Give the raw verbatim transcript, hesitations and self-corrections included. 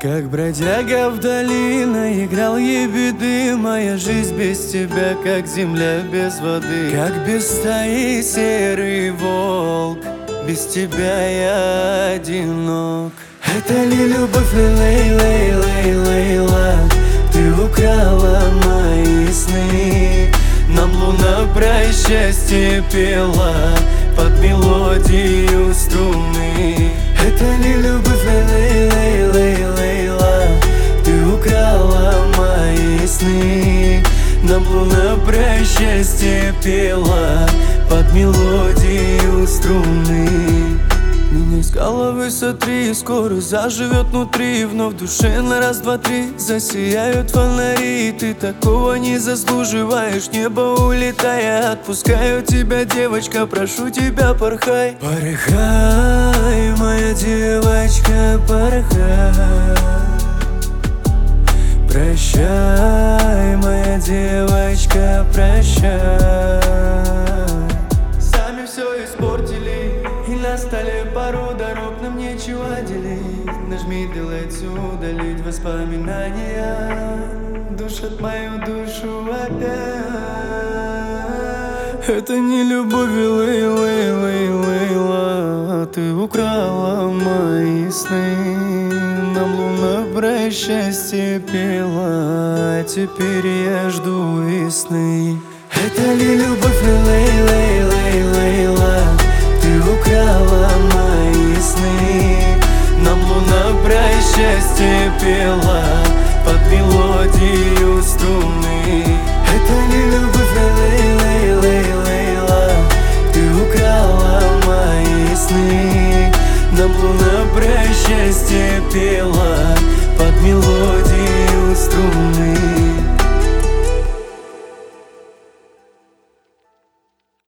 Как бродяга в долине играл ебеды, моя жизнь без тебя, как земля без воды. Как без стаи серый волк, без тебя я одинок. Это ли любовь, лей-лей, лей-лейла? Ты украла мои сны. Нам луна про счастье пела под мелодию струны. Это ли любовь, лей-лей-лей-лейла? Ты украла мои сны. Нам луна про счастье пела под мелодию струны. Меня с головы сотри, скоро заживет внутри. Вновь в душе на раз, два, три засияют фонари. Ты такого не заслуживаешь, небо улетая. Отпускаю тебя, девочка, прошу тебя, порхай. Порхай, моя девочка, порхай. Прощай, моя девочка, прощай. Сами все испортили, и настали пару дорог, нам нечего делить. Нажми delete, удалить воспоминания, душат мою душу опять. Это не любовь, лей-лей-лей-лейла. Ты украла мои сны. Нам луна про счастье пела, а теперь я жду весны. Это ли любовь, лей-лей-лей-лейла? Ты украла мои сны. Нам луна про счастье пела под мелодию струны. Это ли любовь, лей-лей-лей-лейла? Ты украла мои сны. Нам луна про счастье пела под мелодию.